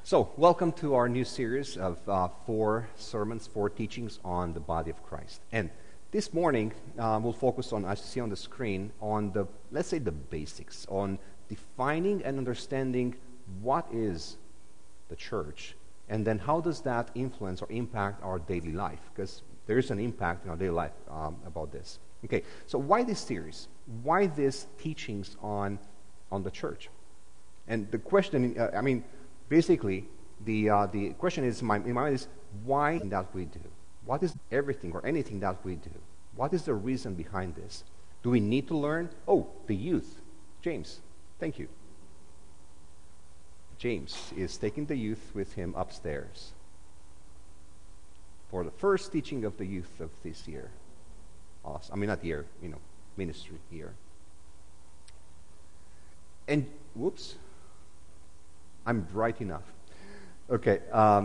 So, welcome to our new series of 4 sermons, 4 teachings on the body of Christ. And this morning, we'll focus on, as you see on the screen, on the, let's say, the basics, on defining and understanding what is the church, and then how does that influence or impact our daily life, because there is an impact in our daily life about this. Okay, so why this series? Why these teachings on the church? And the question, basically, the question is in my mind is why that we do? What is everything or anything that we do? What is the reason behind this? Do we need to learn? Oh, the youth. James, thank you. James is taking the youth with him upstairs for the first teaching of the youth of this year. Awesome. Not year, ministry year. And, whoops. I'm bright enough. Okay,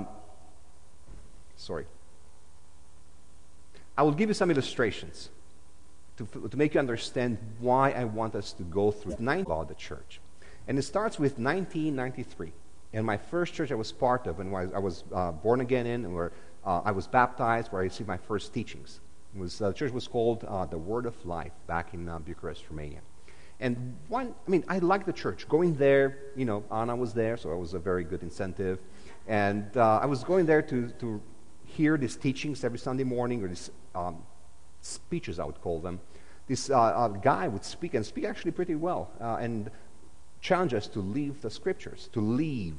sorry. I will give you some illustrations to make you understand why I want us to go through 9 about the church. And it starts with 1993. And my first church I was part of, and I was born again in, and where I was baptized, where I received my first teachings. The church was called the Word of Life back in Bucharest, Romania. And I liked the church. Going there, Anna was there, so it was a very good incentive. And I was going there to hear these teachings every Sunday morning, or these speeches, I would call them. This guy would speak, and speak actually pretty well, and challenge us to leave the scriptures, to live,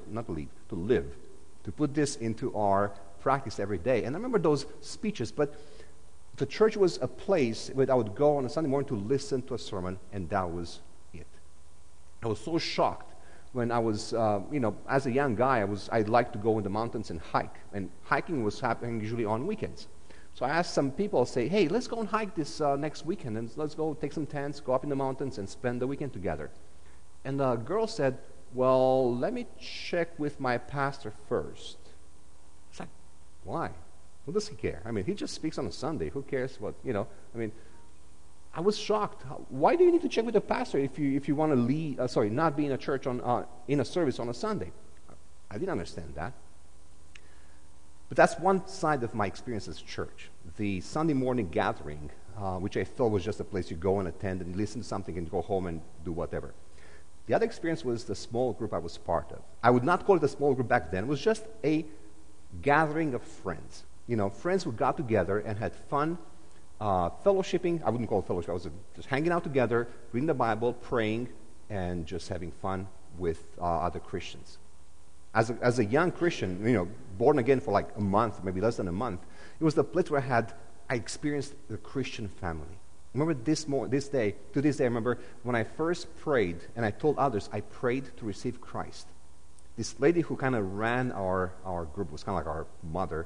to put this into our practice every day. And I remember those speeches, but the church was a place where I would go on a Sunday morning to listen to a sermon, and that was it. I was so shocked when I was, as a young guy, I'd like to go in the mountains and hike. And hiking was happening usually on weekends. So I asked some people, say, hey, let's go and hike this next weekend, and let's go take some tents, go up in the mountains, and spend the weekend together. And the girl said, well, let me check with my pastor first. It's like, why? Who does he care? he just speaks on a Sunday. Who cares what, I was shocked. Why do you need to check with the pastor if you want to lead, not be in a church in a service on a Sunday? I didn't understand that. But that's one side of my experience as church. The Sunday morning gathering, which I thought was just a place you go and attend and listen to something and go home and do whatever. The other experience was the small group I was part of. I would not call it a small group back then. It was just a gathering of friends. Friends who got together and had fun, fellowshipping. I wouldn't call it fellowship. I was just hanging out together, reading the Bible, praying, and just having fun with other Christians. As a young Christian, born again for like a month, maybe less than a month, it was the place where I experienced the Christian family. I remember to this day, I remember when I first prayed, and I told others I prayed to receive Christ. This lady who kind of ran our group was kind of like our mother.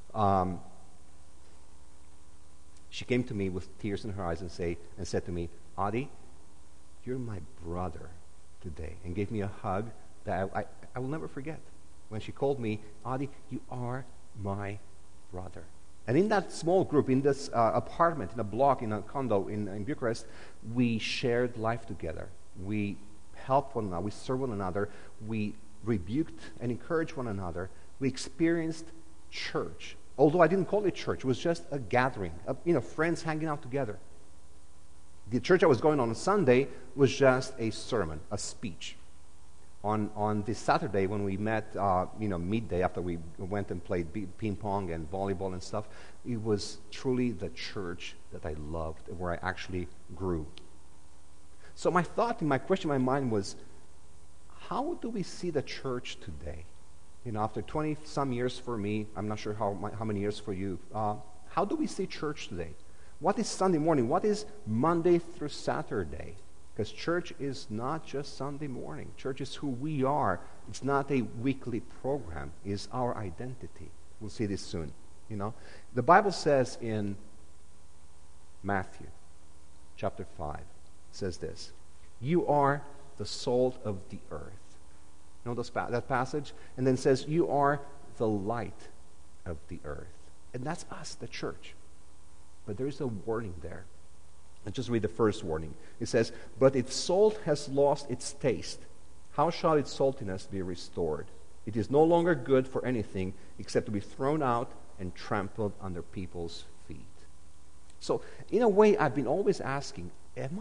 She came to me with tears in her eyes and said to me, Adi, you're my brother today, and gave me a hug that I will never forget. When she called me, Adi, you are my brother. And in that small group, in this apartment, in a block, in a condo in Bucharest, we shared life together. We helped one another. We served one another. We rebuked and encouraged one another. We experienced church. Although I didn't call it church, it was just a gathering, friends hanging out together. The church I was going on Sunday was just a sermon, a speech. On this Saturday when we met, midday after we went and played ping pong and volleyball and stuff, it was truly the church that I loved, where I actually grew. So my question in my mind was, how do we see the church today? After 20-some years for me, I'm not sure how many years for you, how do we see church today? What is Sunday morning? What is Monday through Saturday? Because church is not just Sunday morning. Church is who we are. It's not a weekly program. It's our identity. We'll see this soon. The Bible says in Matthew chapter 5, it says this, you are the salt of the earth. That passage? And then says, you are the light of the earth. And that's us, the church. But there is a warning there. Let's just read the first warning. It says, but if salt has lost its taste, how shall its saltiness be restored? It is no longer good for anything except to be thrown out and trampled under people's feet. So, in a way, I've been always asking, am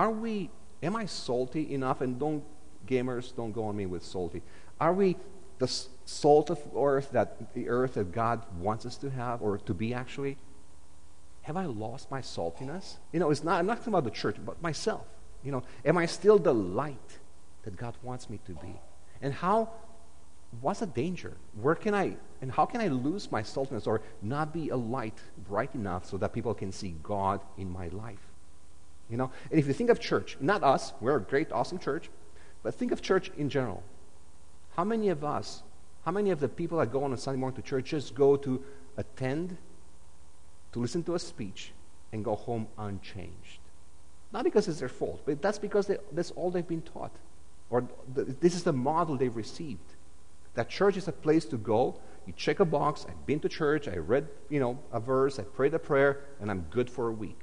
I salty enough? And gamers, don't go on me with salty. Are we the salt of the earth that God wants us to have, or to be actually? Have I lost my saltiness? I'm not talking about the church, but myself. Am I still the light that God wants me to be? And what's the danger? How can I lose my saltiness or not be a light bright enough so that people can see God in my life? And if you think of church, not us, we're a great, awesome church, but think of church in general. How many of the people that go on a Sunday morning to church just go to attend, to listen to a speech, and go home unchanged? Not because it's their fault, but that's because that's all they've been taught. Or this is the model they've received. That church is a place to go, you check a box, I've been to church, I read, a verse, I prayed a prayer, and I'm good for a week.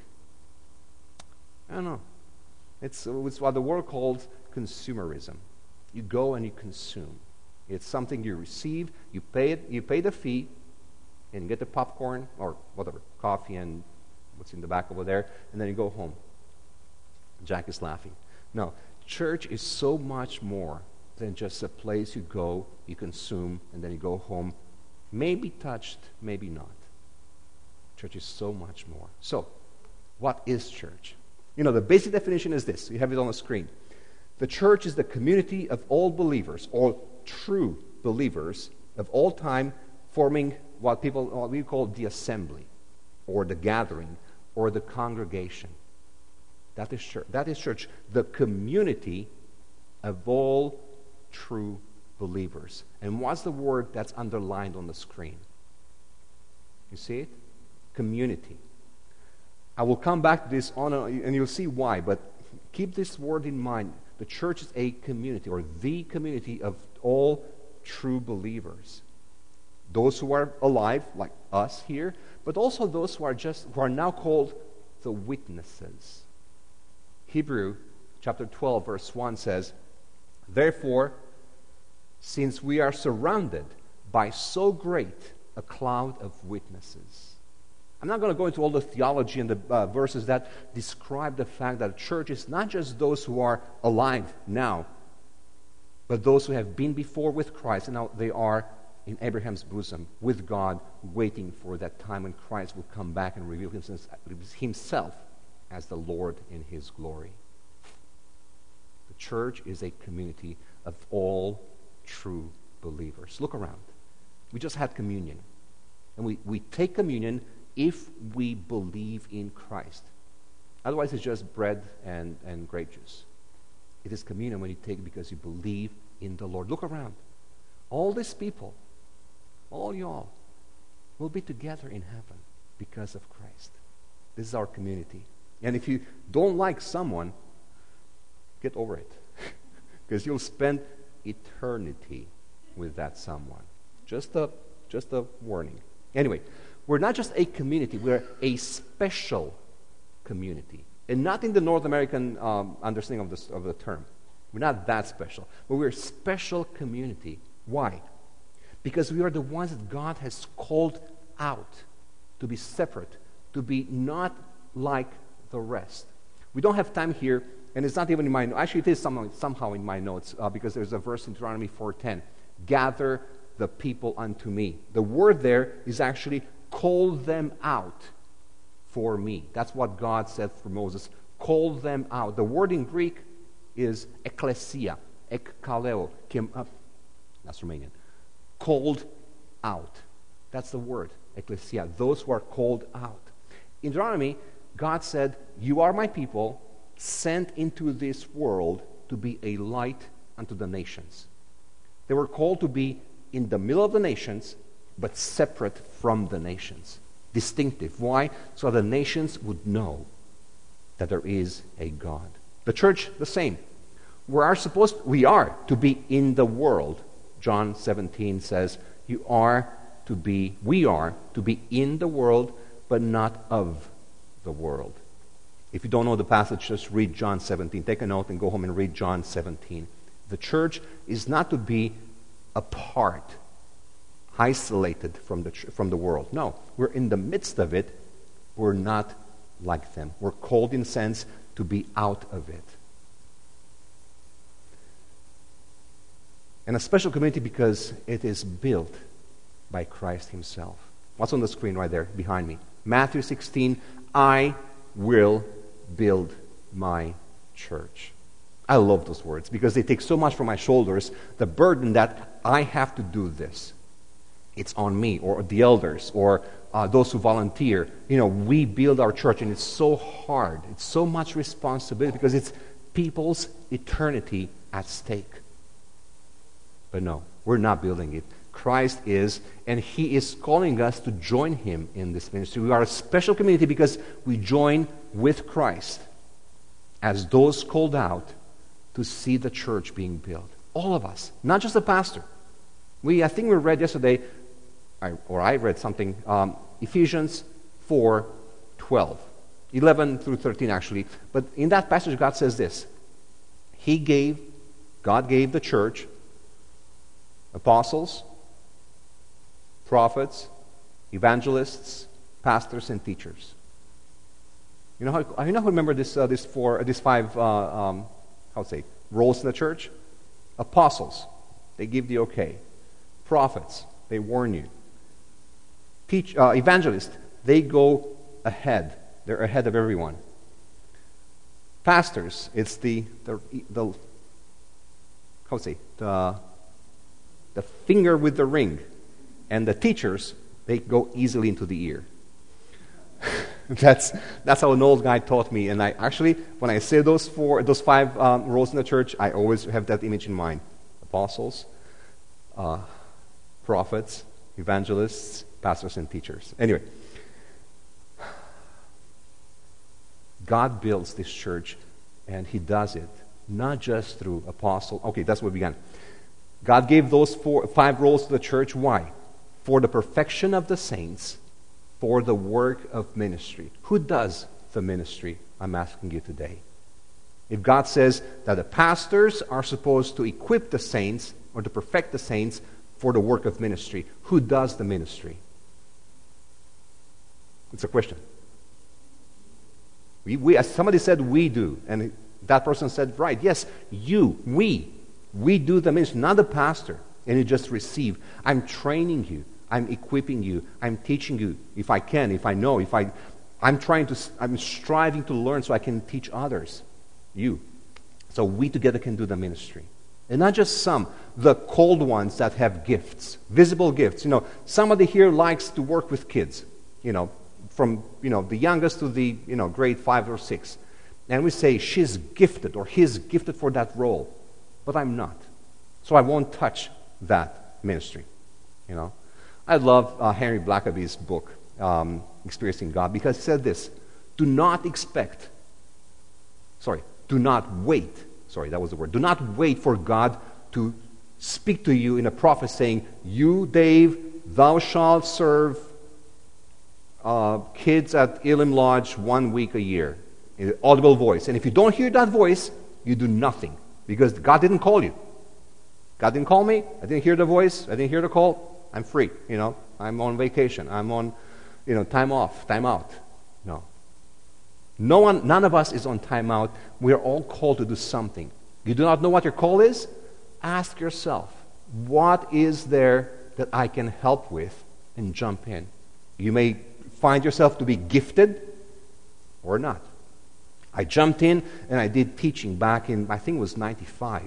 I don't know. It's what the world calls consumerism. You go and you consume. It's something you receive, you pay the fee, and get the popcorn, or whatever, coffee and what's in the back over there, and then you go home. Jack is laughing. No, church is so much more than just a place you go, you consume, and then you go home. Maybe touched, maybe not. Church is so much more. So, what is church? The basic definition is this. You have it on the screen. The church is the community of all believers, all true believers of all time, forming what we call the assembly, or the gathering, or the congregation. That is church. That is church, the community of all true believers. And what's the word that's underlined on the screen? You see it? Community. I will come back to this and you'll see why, but keep this word in mind. The church is a community, or the community of all true believers. Those who are alive, like us here, but also those who are now called the witnesses. Hebrew chapter 12, verse 1 says, "Therefore, since we are surrounded by so great a cloud of witnesses." I'm not going to go into all the theology and the verses that describe the fact that church is not just those who are alive now, but those who have been before with Christ, and now they are in Abraham's bosom with God, waiting for that time when Christ will come back and reveal himself as the Lord in his glory. The church is a community of all true believers. Look around. We just had communion. And we take communion if we believe in Christ. Otherwise, it's just bread and grape juice. It is communion when you take it because you believe in the Lord. Look around. All these people, all y'all, will be together in heaven because of Christ. This is our community. And if you don't like someone, get over it. Because you'll spend eternity with that someone. Just a warning. Anyway, we're not just a community, we're a special community. And not in the North American understanding of the term. We're not that special. But we're a special community. Why? Because we are the ones that God has called out to be separate, to be not like the rest. We don't have time here, and it's not even in my notes. Actually, it is somehow in my notes, because there's a verse in Deuteronomy 4:10. Gather the people unto me. The word there is actually call them out for me. That's what God said for Moses. Call them out. The word in Greek is ekklesia, ekkaleo, that's Romanian. Called out. That's the word, ekklesia, those who are called out. In Deuteronomy, God said, "You are my people, sent into this world to be a light unto the nations." They were called to be in the middle of the nations, but separate from the nations. Distinctive. Why? So the nations would know that there is a God. The church, the same. We are to be in the world. John 17 says, we are to be in the world, but not of the world. If you don't know the passage, just read John 17. Take a note and go home and read John 17. The church is not to be apart, isolated from the world. No, we're in the midst of it. We're not like them. We're called, in a sense, to be out of it. And a special community because it is built by Christ himself. What's on the screen right there behind me? Matthew 16, I will build my church. I love those words because they take so much from my shoulders, the burden that I have to do this. It's on me or the elders or those who volunteer. We build our church and it's so hard. It's so much responsibility because it's people's eternity at stake. But no, we're not building it. Christ is, and he is calling us to join him in this ministry. We are a special community because we join with Christ as those called out to see the church being built. All of us, not just the pastor. I think we read yesterday, I read something, Ephesians 4:12, 11 through 13 actually. But in that passage, God says this: God gave the church apostles, prophets, evangelists, pastors, and teachers. You know how remember these five roles in the church? Apostles, they give the okay. Prophets, they warn you. Evangelists, they go ahead. They're ahead of everyone. Pastors, it's the finger with the ring. And the teachers, they go easily into the ear. That's how an old guy taught me. And I actually, when I say those five roles in the church, I always have that image in mind: apostles, prophets, evangelists, pastors, and teachers. Anyway, God builds this church, and he does it not just through apostles. Okay, that's where we began. God gave those five roles to the church. Why? For the perfection of the saints, for the work of ministry. Who does the ministry? I'm asking you today. If God says that the pastors are supposed to equip the saints or to perfect the saints for the work of ministry, who does the ministry? It's a question. We as somebody said, we do. And that person said, right, yes, we do the ministry, not the pastor. And you just receive. I'm training you. I'm equipping you. I'm teaching you if I can, if I know, I'm striving to learn so I can teach others. You. So we together can do the ministry. And not just some, the called ones that have gifts, visible gifts. Somebody here likes to work with kids, from, the youngest to the, grade 5 or 6. And we say, she's gifted or he's gifted for that role. But I'm not. So I won't touch that ministry, I love Henry Blackaby's book, Experiencing God, because he said this: do not wait for God to speak to you in a prophet saying, you, Dave, thou shalt serve kids at Elim Lodge 1 week a year, in an audible voice. And if you don't hear that voice, you do nothing, because God didn't call you. God didn't call me. I didn't hear the voice. I didn't hear the call. I'm free. I'm on vacation. I'm on, time off, time out. No. None of us is on time out. We are all called to do something. You do not know what your call is? Ask yourself, what is there that I can help with, and jump in. You may find yourself to be gifted or not. I jumped in and I did teaching back in, I think it was 95.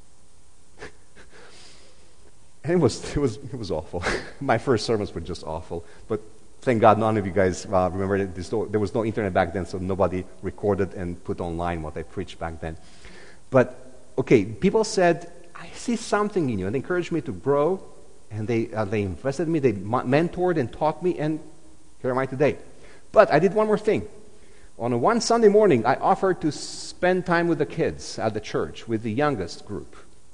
And it was awful. My first sermons were just awful. But thank God none of you guys remember that there was no internet back then, so nobody recorded and put online what I preached back then. But, okay, people said, I see something in you, and they encouraged me to grow, and they invested in me, they mentored and taught me, and here am I today. But I did one more thing. On one Sunday morning, I offered to spend time with the kids at the church, with the youngest group.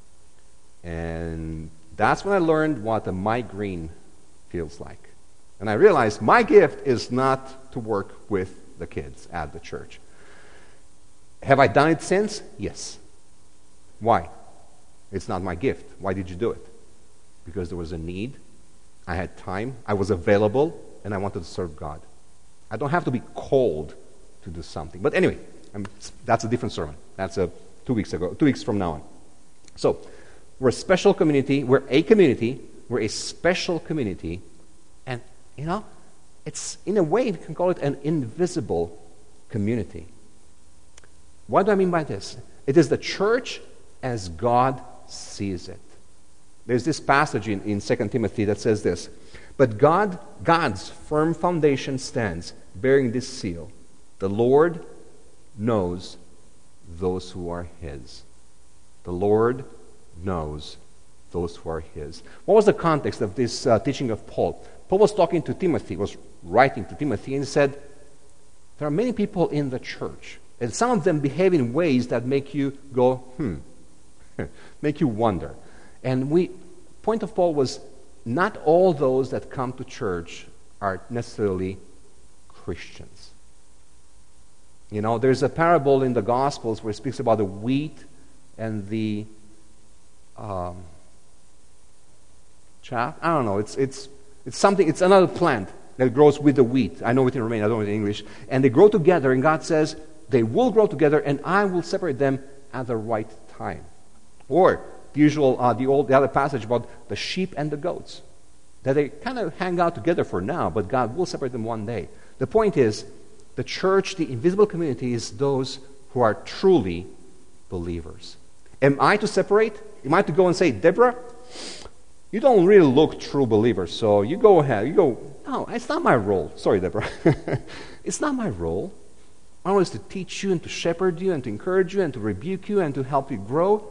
And that's when I learned what a migraine feels like. And I realized my gift is not to work with the kids at the church. Have I done it since? Yes. Why? It's not my gift. Why did you do it? because there was a need. I had time. I was available, and I wanted to serve God. I don't have to be called to do something. But anyway, that's a different sermon. That's 2 weeks ago, 2 weeks from now on. So, we're a special community. We're a special community. And, it's, in a way, we can call it an invisible community. What do I mean by this? It is the church as God sees it. There's this passage in 2 Timothy that says this, "But God's firm foundation stands, bearing this seal. The Lord knows those who are His." The Lord knows those who are His. What was the context of this teaching of Paul? Paul was talking to Timothy, was writing to Timothy, and he said, there are many people in the church, and some of them behave in ways that make you go, make you wonder. And point of Paul was, not all those that come to church are necessarily Christians. There's a parable in the Gospels where it speaks about the wheat and the chaff. I don't know. It's something. It's another plant that grows with the wheat. I know it in Romanian. I don't know it in English. And they grow together, and God says they will grow together, and I will separate them at the right time. Or the other passage about the sheep and the goats, that they kind of hang out together for now, but God will separate them one day. The point is, the church, the invisible community, is those who are truly believers. Am I to separate? Am I to go and say, Deborah, you don't really look true believer, so you go ahead. No, it's not my role. Sorry, Deborah. It's not my role. My role is to teach you and to shepherd you and to encourage you and to rebuke you and to help you grow.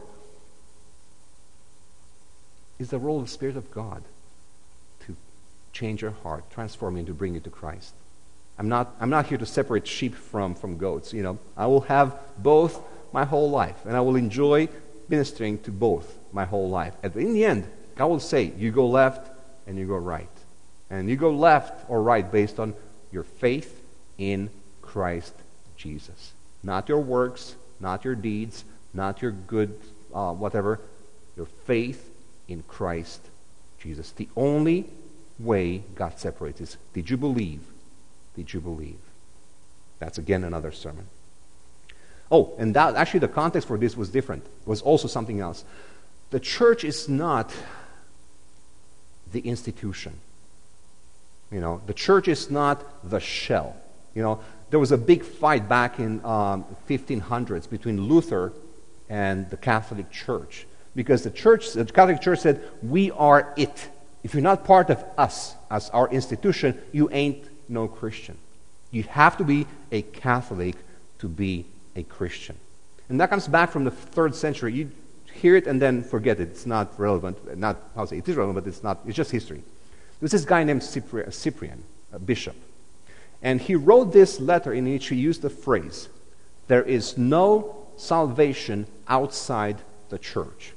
It's the role of the Spirit of God to change your heart, transform you, and to bring you to Christ. I'm not here to separate sheep from goats. I will have both my whole life, and I will enjoy ministering to both my whole life. And in the end, God will say, you go left and you go right. And you go left or right based on your faith in Christ Jesus. Not your works, not your deeds, not your good whatever. Your faith in Christ Jesus. The only way God separates is, did you believe? Did you believe? That's again another sermon. Oh, and that actually the context for this was different. It was also something else. The church is not the institution. The church is not the shell. There was a big fight back in 1500s between Luther and the Catholic Church, because the Catholic Church said, we are it. If you're not part of us as our institution, you ain't no Christian. You have to be a Catholic to be a Christian. And that comes back from the 3rd century. You hear it and then forget it. It's not relevant. It is relevant, but it's not. It's just history. There was this guy named Cyprian, a bishop. And he wrote this letter in which he used the phrase, there is no salvation outside the church.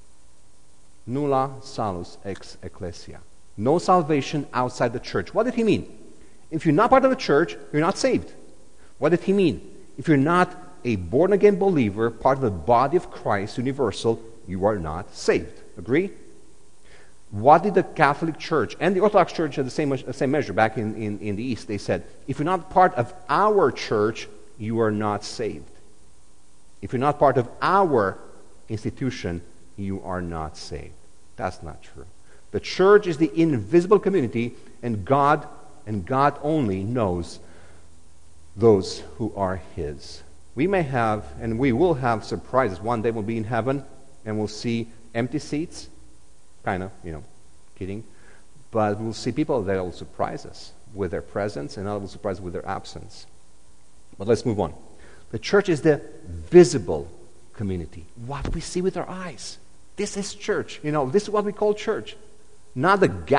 Nulla salus ex ecclesia. No salvation outside the church. What did he mean? If you're not part of the church, you're not saved. What did he mean? If you're not a born-again believer, part of the body of Christ, universal, you are not saved. Agree? What did the Catholic Church and the Orthodox Church at the same measure back in the East? They said, if you're not part of our church, you are not saved. If you're not part of our institution, you are not saved. That's not true. The church is the invisible community, and God only knows those who are His. We may have, and we will have surprises. One day we'll be in heaven, and we'll see empty seats. Kind of, kidding. But we'll see people that will surprise us with their presence, and others will surprise us with their absence. But let's move on. The church is the visible community. What we see with our eyes. This is church. This is what we call church. Not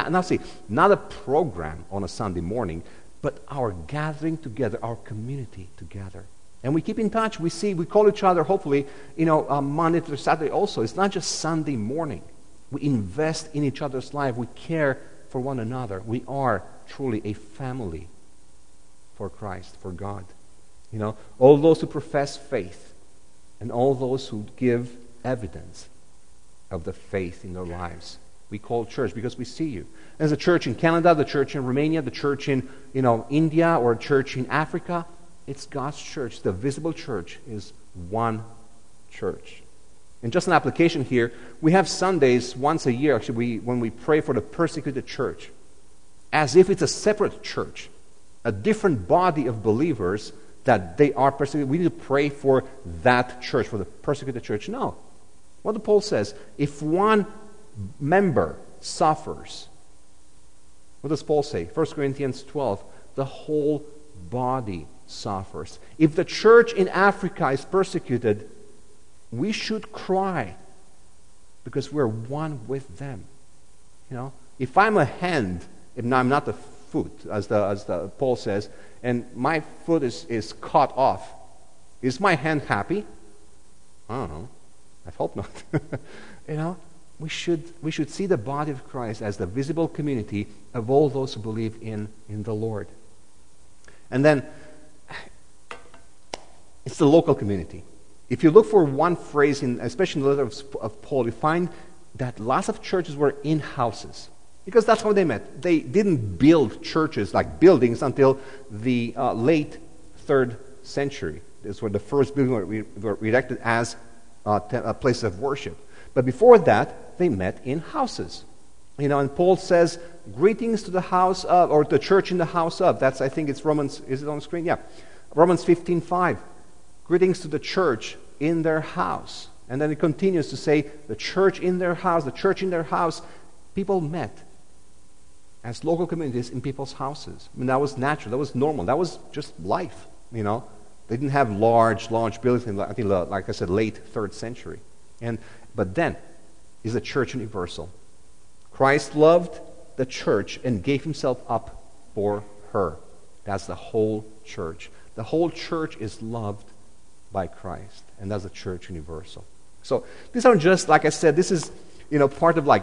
a program on a Sunday morning, but our gathering together, our community together. And we keep in touch. We call each other, hopefully, Monday through Saturday also. It's not just Sunday morning. We invest in each other's life. We care for one another. We are truly a family for Christ, for God. All those who profess faith and all those who give evidence of the faith in their lives. we call church because we see you. There's a church in Canada, the church in Romania, the church in India, or a church in Africa. It's God's church. The visible church is one church. And just an application here, we have Sundays once a year, actually, when we pray for the persecuted church, as if it's a separate church, a different body of believers that they are persecuted. We need to pray for that church, for the persecuted church. No. What the Paul says, if one member suffers, what does Paul say? 1 Corinthians 12, the whole body suffers. If the church in Africa is persecuted, we should cry because we're one with them. If I'm a hand, if I'm not the foot, as the Paul says, and my foot is cut off, is my hand happy? I don't know. I hope not. We should see the body of Christ as the visible community of all those who believe in the Lord. And then it's the local community. If you look for one phrase, especially in the letter of Paul, you find that lots of churches were in houses. Because that's how they met. They didn't build churches like buildings until the late 3rd century. This were the first buildings were erected as places of worship. But before that, they met in houses. And Paul says, greetings to the house of, or the church in the house of. That's, I think it's Romans, is it on the screen? Yeah. Romans 15:5. Greetings to the church in their house. And then it continues to say, the church in their house, the church in their house. People met as local communities in people's houses. That was natural, that was normal, that was just life, They didn't have large buildings until, like I said, late 3rd century. But then is the church universal. Christ loved the church and gave himself up for her. That's the whole church. The whole church is loved by Christ, and that's the church universal. So these are just, like I said, this is part of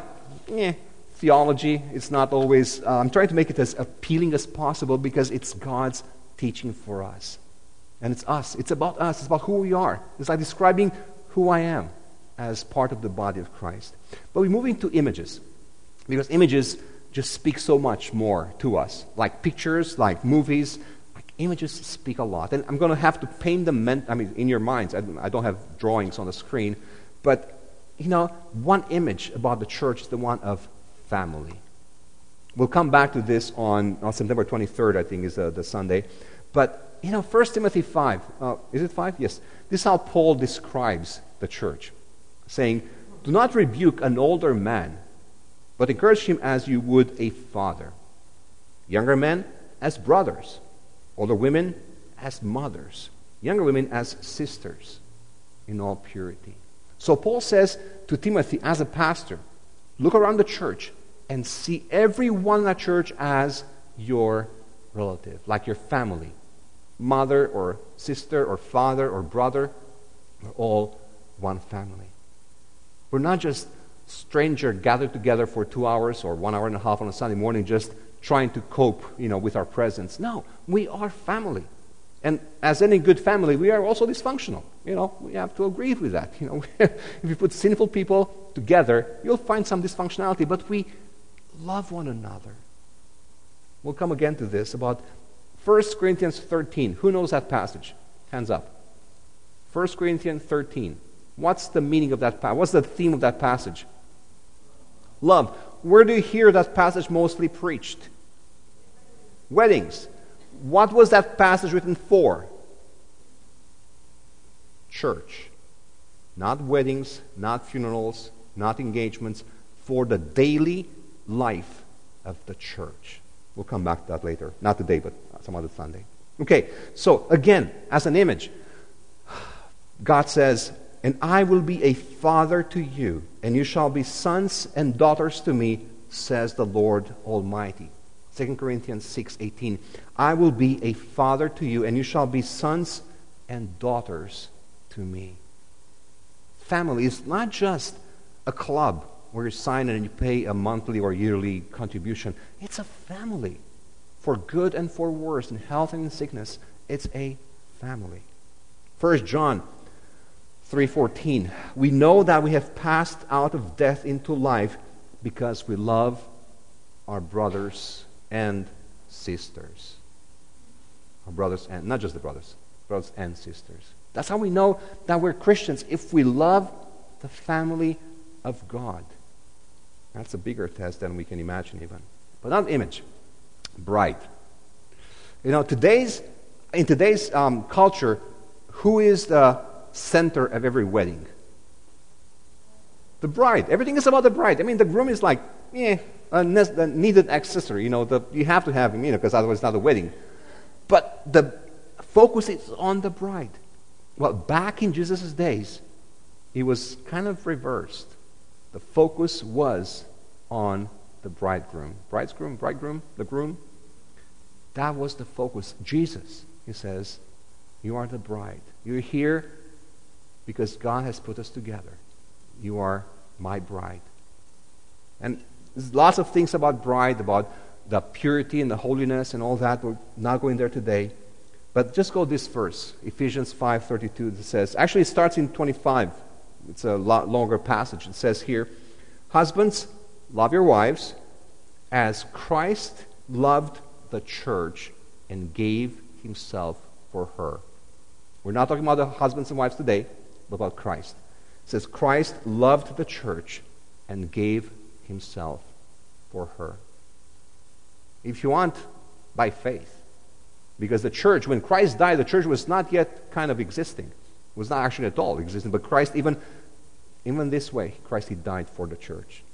theology. It's not always, I'm trying to make it as appealing as possible because it's God's teaching for us. And it's us. It's about us. It's about who we are. It's like describing who I am as part of the body of Christ. But we're moving to images because images just speak so much more to us. Like pictures, like movies, like images speak a lot. And I'm going to have to paint them in your minds. I don't have drawings on the screen. But, one image about the church is the one of family. We'll come back to this on September 23rd, I think, is the Sunday. But, 1 Timothy 5, is it 5? Yes. This is how Paul describes the church, saying, do not rebuke an older man, but encourage him as you would a father. Younger men as brothers. Older women as mothers. Younger women as sisters in all purity. So Paul says to Timothy as a pastor, look around the church and see everyone in that church as your relative, like your family. Mother or sister or father or brother, we're all one family. We're not just strangers gathered together for 2 hours or 1 hour and a half on a Sunday morning just trying to cope, with our presence. No, we are family. And as any good family, we are also dysfunctional. We have to agree with that. If you put sinful people together, you'll find some dysfunctionality, but we love one another. We'll come again to this about 1 Corinthians 13. Who knows that passage? Hands up. 1 Corinthians 13. What's the meaning of that passage? What's the theme of that passage? Love. Where do you hear that passage mostly preached? Weddings. What was that passage written for? Church. Not weddings, not funerals, not engagements, for the daily life of the church. We'll come back to that later. Not today, but some other Sunday. Okay, so again, as an image, God says, and I will be a father to you, and you shall be sons and daughters to me, says the Lord Almighty. 2 Corinthians 6:18. I will be a father to you, and you shall be sons and daughters to me. Family is not just a club where you sign and you pay a monthly or yearly contribution. It's a family. For good and for worse, in health and in sickness, it's a family. 1 John 3:14. We know that we have passed out of death into life because we love our brothers and sisters. Our brothers and, not just the brothers and sisters. That's how we know that we're Christians, if we love the family of God. That's a bigger test than we can imagine even. But not image. Bride. You know, in today's culture, who is the center of every wedding? The bride. Everything is about the bride. I mean, the groom is like, a needed accessory. You know, you have to have him, because otherwise it's not a wedding. But the focus is on the bride. Well, back in Jesus' days, it was kind of reversed. The focus was on the bridegroom. Bridegroom, the groom. That was the focus. Jesus, he says, you are the bride. You're here because God has put us together. You are my bride. And there's lots of things about bride, about the purity and the holiness and all that. We're not going there today. But just go this verse, Ephesians 5:32. It says, actually it starts in 25. It's a lot longer passage. It says here, husbands, love your wives as Christ loved the church and gave himself for her. We're not talking about the husbands and wives today, but about Christ. It says, Christ loved the church and gave himself for her. If you want, by faith. Because the church, when Christ died, the church was not yet kind of existing. It was not actually at all existing. But Christ, even this way, Christ, he died for the church.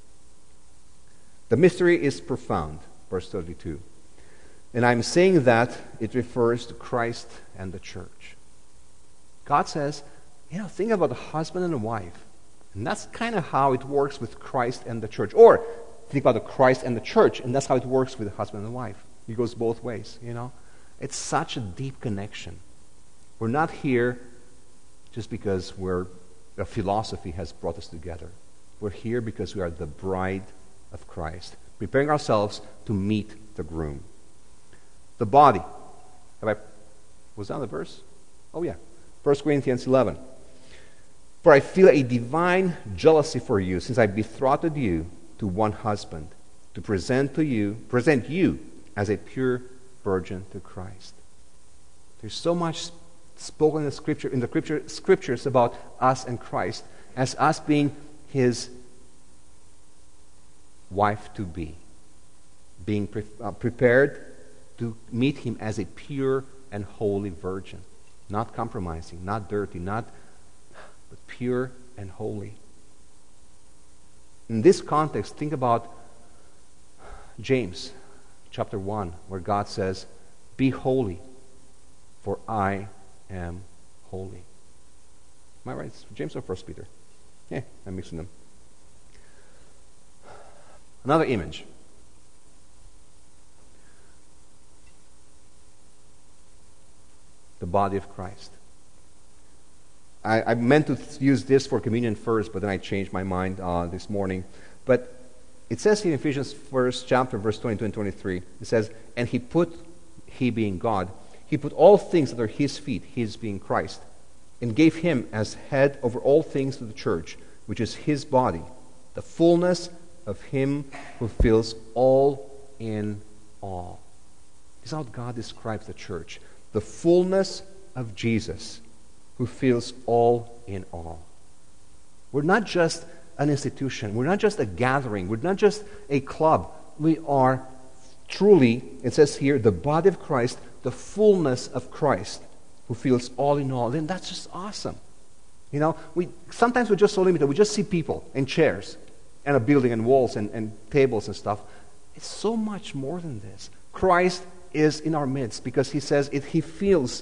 The mystery is profound, verse 32. And I'm saying that it refers to Christ and the church. God says, think about a husband and a wife. And that's kind of how it works with Christ and the church. Or think about the Christ and the church, and that's how it works with the husband and the wife. It goes both ways, It's such a deep connection. We're not here just because a philosophy has brought us together. We're here because we are the bride of Christ, preparing ourselves to meet the groom. The body. Was that the verse? Oh yeah. 1 Corinthians 11. For I feel a divine jealousy for you, since I betrothed you to one husband, to present you as a pure virgin to Christ. There's so much spoken in the scriptures about us and Christ as us being his wife to be, being prepared to meet him as a pure and holy virgin, not compromising, not dirty, but pure and holy. In this context, think about James chapter 1, where God says, be holy, for I am holy. Am I right? It's James or 1 Peter? Yeah, I'm mixing them. Another image. The body of Christ. I meant to use this for communion first, but then I changed my mind this morning. But it says here in Ephesians 1st chapter, verse 22 and 23, it says, and he being God, he put all things under his feet, his being Christ, and gave him as head over all things to the church, which is his body, the fullness of him who fills all in all. This is how God describes the church. The fullness of Jesus, who fills all in all. We're not just an institution. We're not just a gathering. We're not just a club. We are truly, it says here, the body of Christ, the fullness of Christ, who fills all in all. Then that's just awesome. Sometimes we're just so limited. We just see people and chairs and a building and walls and tables and stuff. It's so much more than this. Christ is in our midst because he says he fills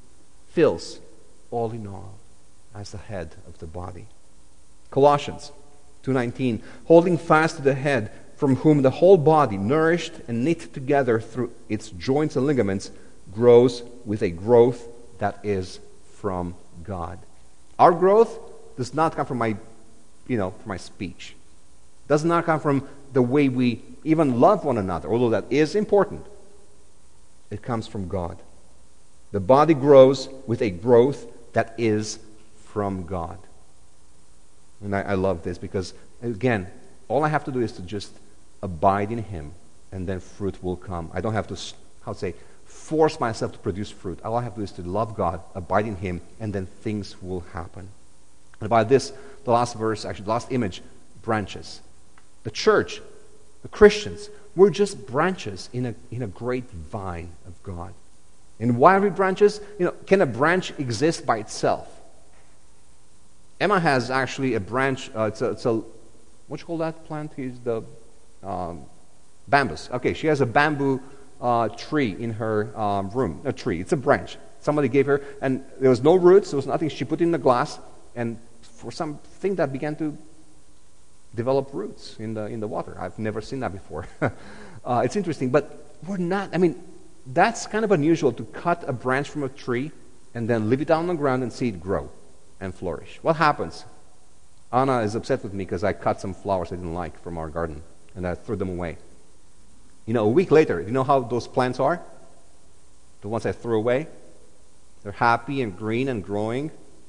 all in all as the head of the body. Colossians 2:19, holding fast to the head, from whom the whole body, nourished and knit together through its joints and ligaments, grows with a growth that is from God. Our growth does not come from from my speech. Does not come from the way we even love one another, although that is important. It comes from God. The body grows with a growth that is from God. And I love this because, again, All I have to do is to just abide in Him, and then fruit will come. I don't have to, force myself to produce fruit. All I have to do is to love God, abide in Him, and then things will happen. And by this, the last verse, actually the last image, branches. The church, the Christians, we're just branches in a great vine of God. And why are we branches? Can a branch exist by itself? Emma has actually a branch. It's a what you call that plant? Is the bambus. Okay, she has a bamboo tree in her room. A tree. It's a branch. Somebody gave her, and there was no roots. There was nothing. She put it in the glass, and for something that began to develop roots in the water. I've never seen that before. It's interesting, but we're not. That's kind of unusual to cut a branch from a tree and then leave it down on the ground and see it grow and flourish. What happens? Anna is upset with me because I cut some flowers I didn't like from our garden and I threw them away. A week later, you know how those plants are? The ones I threw away? They're happy and green and growing.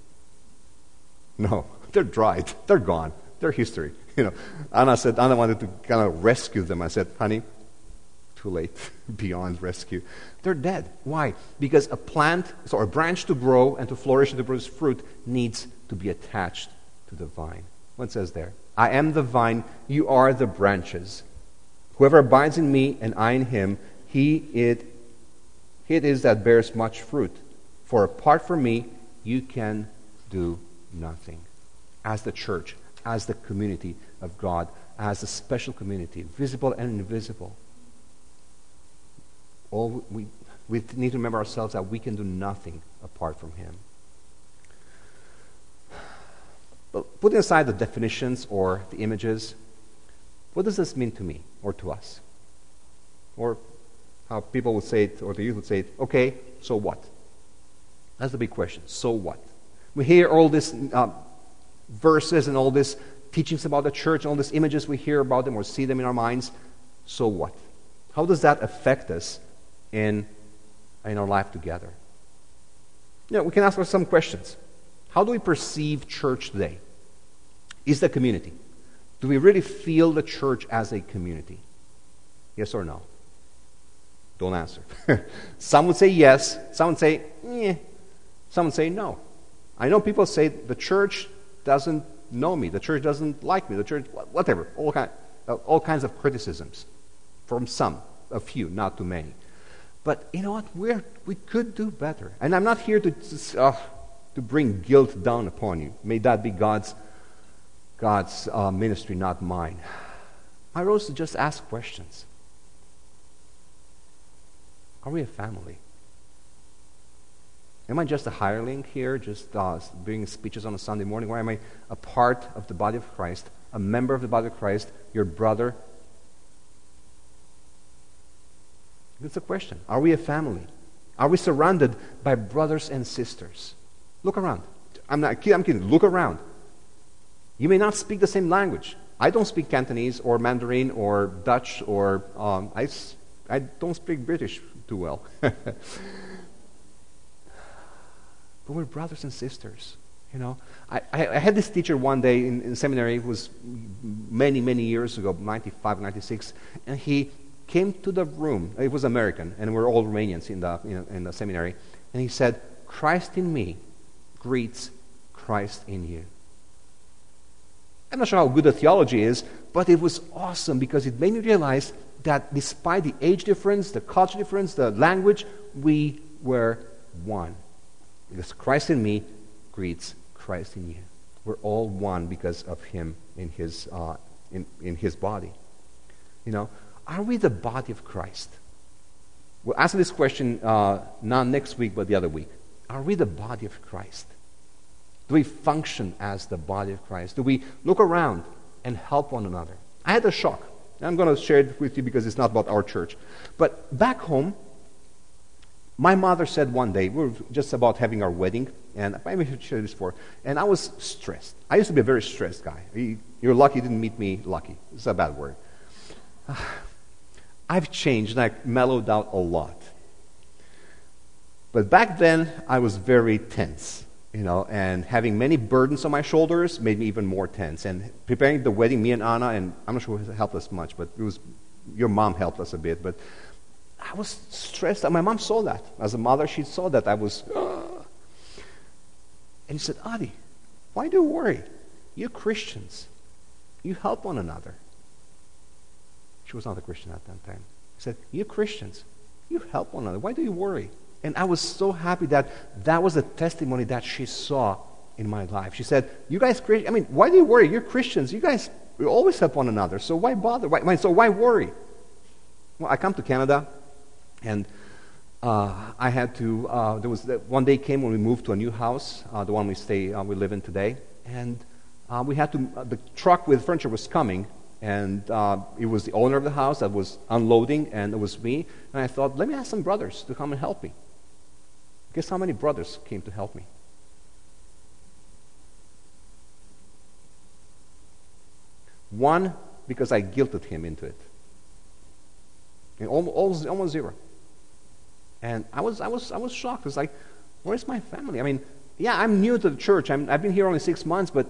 No, they're dried. They're gone. They're history. Anna wanted to kind of rescue them. I said, honey, too late. Beyond rescue. They're dead. Why? Because a branch to grow and to flourish and to produce fruit needs to be attached to the vine. What says there? I am the vine, you are the branches. Whoever abides in me and I in him, it is that bears much fruit. For apart from me, you can do nothing. As the church, as the community of God, as a special community, visible and invisible. We need to remember ourselves that we can do nothing apart from Him. But putting aside the definitions or the images, what does this mean to me or to us? Or how people would say it, or the youth would say it, okay, so what? That's the big question. So what? We hear all these verses and all these teachings about the church, and all these images we hear about them or see them in our minds. So what? How does that affect us in our life together? We can ask ourselves some questions. How do we perceive church today? Is the community? Do we really feel the church as a community? Yes or no? Don't answer. Some would say yes. Some would say, Some would say no. I know people say the church doesn't know me. The church doesn't like me. The church, whatever. All kinds of criticisms from some, a few, not too many. But you know what? We could do better. And I'm not here to bring guilt down upon you. May that be God's ministry, not mine. My role is to just ask questions. Are we a family? Am I just a hireling here, just doing speeches on a Sunday morning? Or am I a part of the body of Christ, a member of the body of Christ, your brother? That's a question. Are we a family? Are we surrounded by brothers and sisters? Look around. I'm kidding. Look around. You may not speak the same language. I don't speak Cantonese or Mandarin or Dutch or I don't speak British too well. But we're brothers and sisters. I had this teacher one day in seminary. It was many, many years ago, 95, 96, and he came to the room. It was American, and we're all Romanians in the seminary. And he said, "Christ in me greets Christ in you." I'm not sure how good the theology is, but it was awesome because it made me realize that despite the age difference, the culture difference, the language, we were one. Because Christ in me greets Christ in you. We're all one because of Him in His body. Are we the body of Christ? We'll ask this question not next week, but the other week. Are we the body of Christ? Do we function as the body of Christ? Do we look around and help one another? I had a shock. I'm going to share it with you because it's not about our church. But back home, my mother said one day, we were just about having our wedding, and I maybe should share this before, and I was stressed. I used to be a very stressed guy. You're lucky you didn't meet me lucky. It's a bad word. I've changed, and I've mellowed out a lot. But back then, I was very tense. and having many burdens on my shoulders made me even more tense. And preparing the wedding, me and Anna, and I'm not sure who helped us much, but it was your mom helped us a bit. But I was stressed. My mom saw that. As a mother, she saw that I was... And she said, Adi, why do you worry? You're Christians. You help one another. She was not a Christian at that time. She said, you're Christians. You help one another. Why do you worry? And I was so happy that was the testimony that she saw in my life. She said, you guys, why do you worry? You're Christians. You guys, we always help one another. So why bother? Why worry? Well, I come to Canada, and I had to, one day came when we moved to a new house, the one we live in today, and we had to, the truck with furniture was coming, and it was the owner of the house that was unloading, and it was me, and I thought, let me ask some brothers to come and help me. Guess how many brothers came to help me? One, because I guilted him into it. And almost zero. And I was shocked. It was like, where's my family? Yeah, I'm new to the church. I've been here only 6 months, but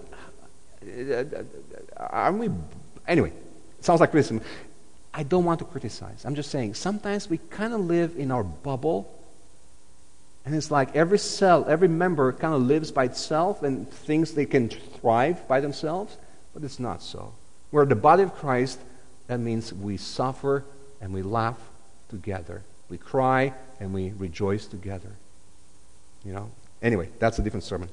aren't we? Anyway, it sounds like criticism. I don't want to criticize. I'm just saying, sometimes we kind of live in our bubble, and it's like every cell, every member kind of lives by itself and thinks they can thrive by themselves, but it's not so. We're the body of Christ. That means we suffer and we laugh together. We cry and we rejoice together. Anyway, that's a different sermon.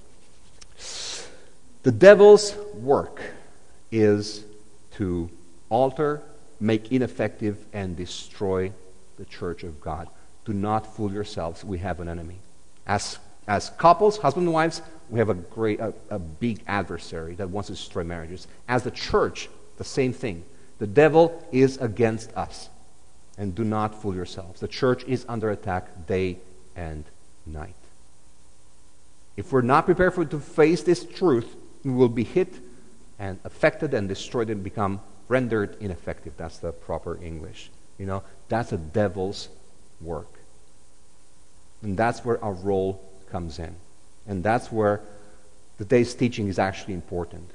The devil's work is to alter, make ineffective, and destroy the church of God. Do not fool yourselves. We have an enemy. As couples, husband and wives, we have a big adversary that wants to destroy marriages. As the church, the same thing. The devil is against us. And do not fool yourselves. The church is under attack day and night. If we're not prepared to face this truth, we will be hit and affected and destroyed and become rendered ineffective. That's the proper English. That's the devil's work. And that's where our role comes in. And that's where today's teaching is actually important.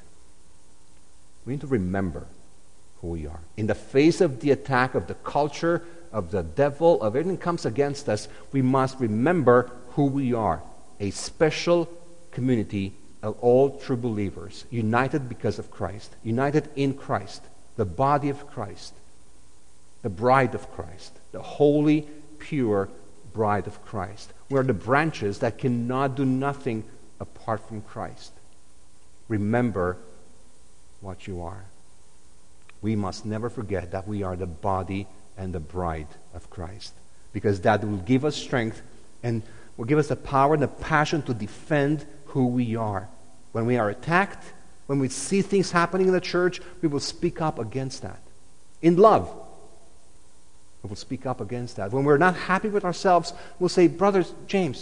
We need to remember who we are. In the face of the attack of the culture, of the devil, of everything that comes against us, we must remember who we are. A special community of all true believers, united because of Christ, united in Christ, the body of Christ, the bride of Christ, the holy, pure bride of Christ. We are the branches that cannot do nothing apart from Christ. Remember what you are. We must never forget that we are the body and the bride of Christ, because that will give us strength and will give us the power and the passion to defend who we are. When we are attacked, when we see things happening in the church, we will speak up against that. In love, we will speak up against that. When we're not happy with ourselves, we'll say, Dave,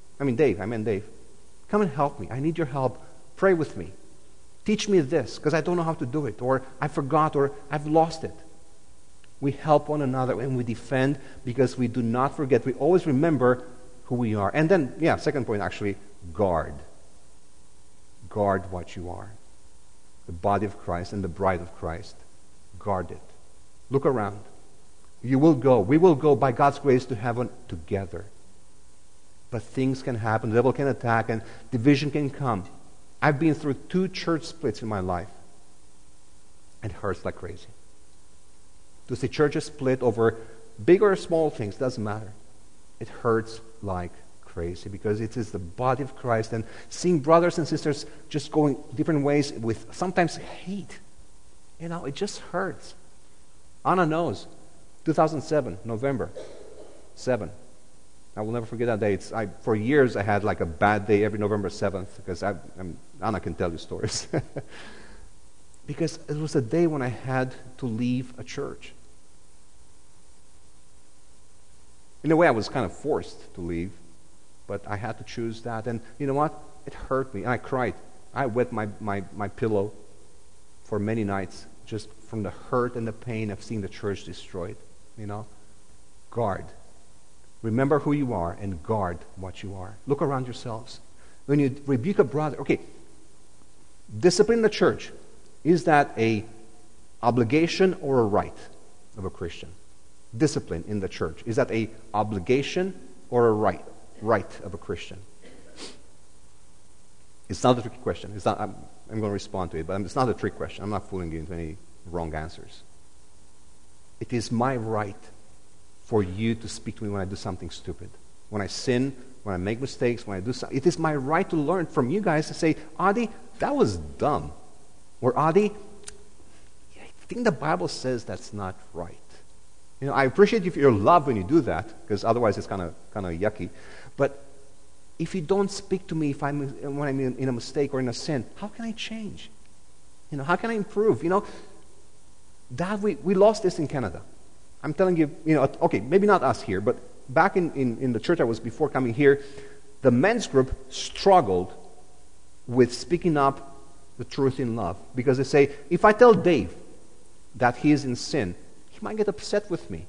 come and help me. I need your help. Pray with me. Teach me this, because I don't know how to do it, or I forgot, or I've lost it. We help one another and we defend because we do not forget. We always remember who we are. And then, second point actually, guard. Guard what you are. The body of Christ and the bride of Christ. Guard it. Look around. We will go by God's grace to heaven together. But things can happen, the devil can attack, and division can come. I've been through 2 church splits in my life. It hurts like crazy. To see churches split over big or small things, doesn't matter. It hurts like crazy because it is the body of Christ, and seeing brothers and sisters just going different ways with sometimes hate. It just hurts. Anna knows. 2007, November 7. I will never forget that day. For years I had like a bad day every November 7th because Anna can tell you stories. Because it was a day when I had to leave a church. In a way, I was kind of forced to leave, but I had to choose that. And you know what? It hurt me. And I cried. I wet my pillow for many nights just from the hurt and the pain of seeing the church destroyed. Guard. Remember who you are and guard what you are. Look around yourselves. When you rebuke a brother, okay, discipline in the church, is that a obligation or a right of a Christian? Discipline in the church, is that a obligation or a right of a Christian? It's not a tricky question. It's not, I'm going to respond to it, but it's not a trick question. I'm not fooling you into any wrong answers. It is my right for you to speak to me when I do something stupid. When I sin, when I make mistakes, when I do something. It is my right to learn from you guys to say, Adi, that was dumb. Or Adi, I think the Bible says that's not right. You know, I appreciate your love when you do that, because otherwise it's kind of yucky. But if you don't speak to me when I'm in a mistake or in a sin, how can I change? You know, how can I improve? You know, that we lost this in Canada. I'm telling you, you know, okay, maybe not us here, but back in the church I was before coming here, the men's group struggled with speaking up the truth in love. Because they say, if I tell Dave that he is in sin, he might get upset with me.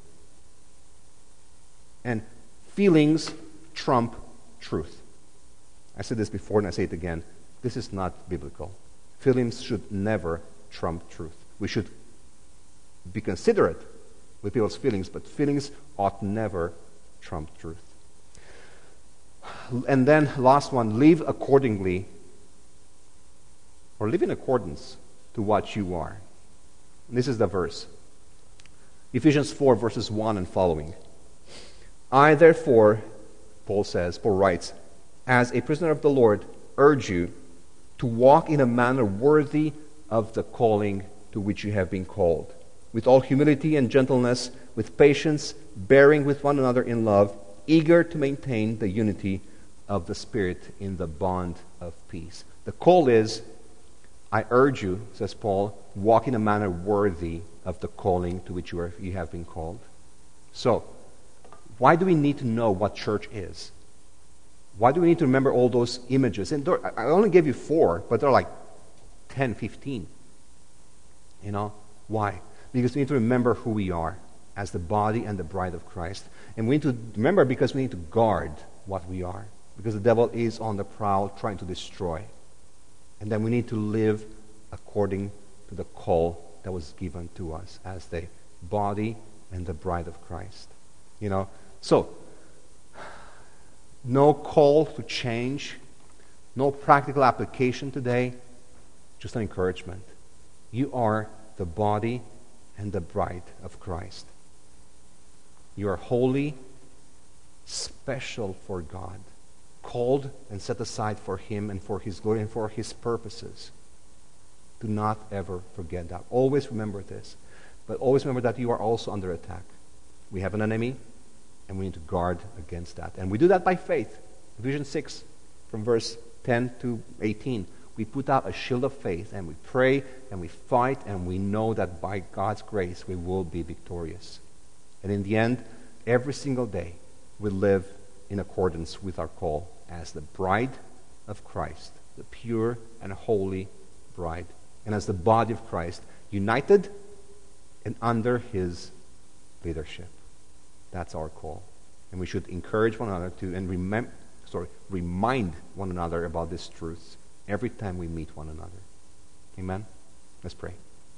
And feelings trump truth. I said this before and I say it again. This is not biblical. Feelings should never trump truth. We should be considerate with people's feelings, but feelings ought never trump truth. And then last one, live accordingly, or live in accordance to what you are. And this is the verse. Ephesians 4 verses 1 and following. I therefore, Paul writes, as a prisoner of the Lord, urge you to walk in a manner worthy of the calling to which you have been called, with all humility and gentleness, with patience, bearing with one another in love, eager to maintain the unity of the Spirit in the bond of peace. The call is, I urge you, says Paul, walk in a manner worthy of the calling to which you have been called. So, why do we need to know what church is? Why do we need to remember all those images? And I only gave you 4, but there are like 10, 15. You know? Why? Because we need to remember who we are as the body and the bride of Christ. And we need to remember because we need to guard what we are. Because the devil is on the prowl trying to destroy. And then we need to live according to the call that was given to us as the body and the bride of Christ. You know? So, no call to change, no practical application today, just an encouragement. You are the body and the bride of Christ. You are holy, special for God, called and set aside for Him and for His glory and for His purposes. Do not ever forget that. Always remember this. But always remember that you are also under attack. We have an enemy, and we need to guard against that. And we do that by faith. Ephesians 6, from verse 10 to 18. We put out a shield of faith, and we pray, and we fight, and we know that by God's grace we will be victorious. And in the end, every single day, we live in accordance with our call as the bride of Christ, the pure and holy bride, and as the body of Christ, united and under His leadership. That's our call. And we should encourage one another to, and remind one another about these truths every time we meet one another. Amen? Let's pray.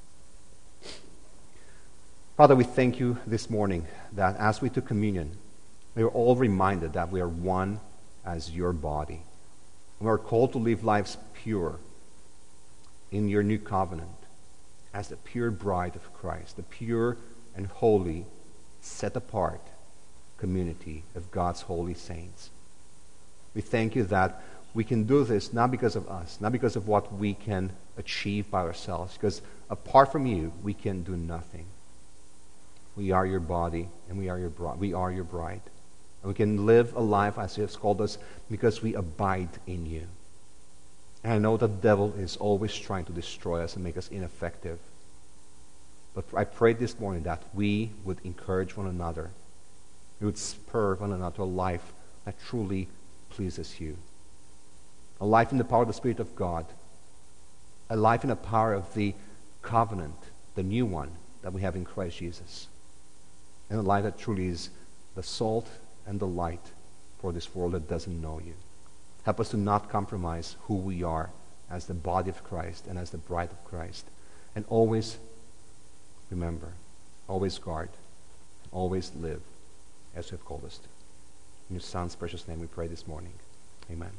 Father, we thank you this morning that as we took communion, we were all reminded that we are one as your body. And we are called to live lives pure in your new covenant as the pure bride of Christ, the pure and holy, set apart community of God's holy saints. We thank you that we can do this not because of us, not because of what we can achieve by ourselves, because apart from you, we can do nothing. We are your body, and we are your bride. And we can live a life as you have called us because we abide in you. And I know the devil is always trying to destroy us and make us ineffective. But I pray this morning that we would encourage one another. We would spur one another to a life that truly pleases you. A life in the power of the Spirit of God. A life in the power of the covenant, the new one that we have in Christ Jesus. And a life that truly is the salt and the light for this world that doesn't know you. Help us to not compromise who we are as the body of Christ and as the bride of Christ. And always remember, always guard, always live as you have called us to. In your Son's precious name we pray this morning. Amen.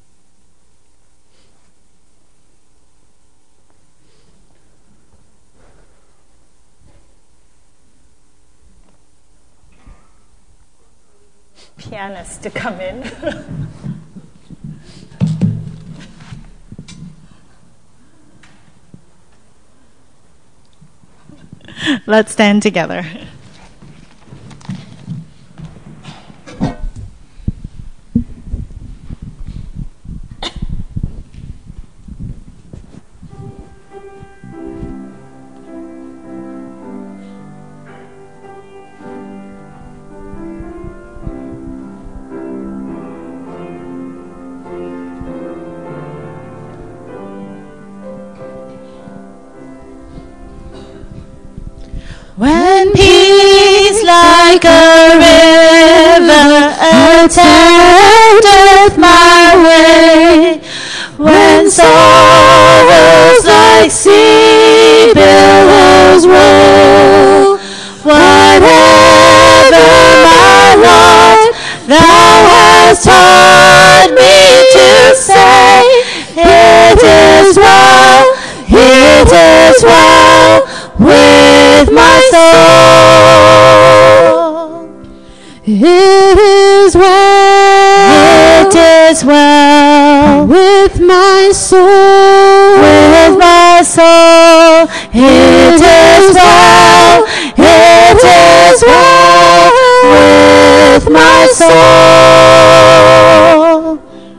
Pianist to come in. Let's stand together. When peace like a river attendeth my way, when sorrows like sea billows roll, whatever my lot, thou hast taught me to say, it is well, with my soul. It is well with my soul. With my soul. It is well with my soul.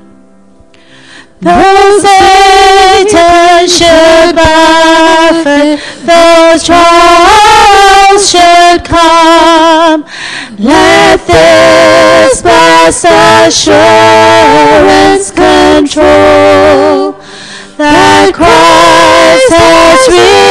Though Satan should buffet, those trials should come, let this blessed assurance control that Christ has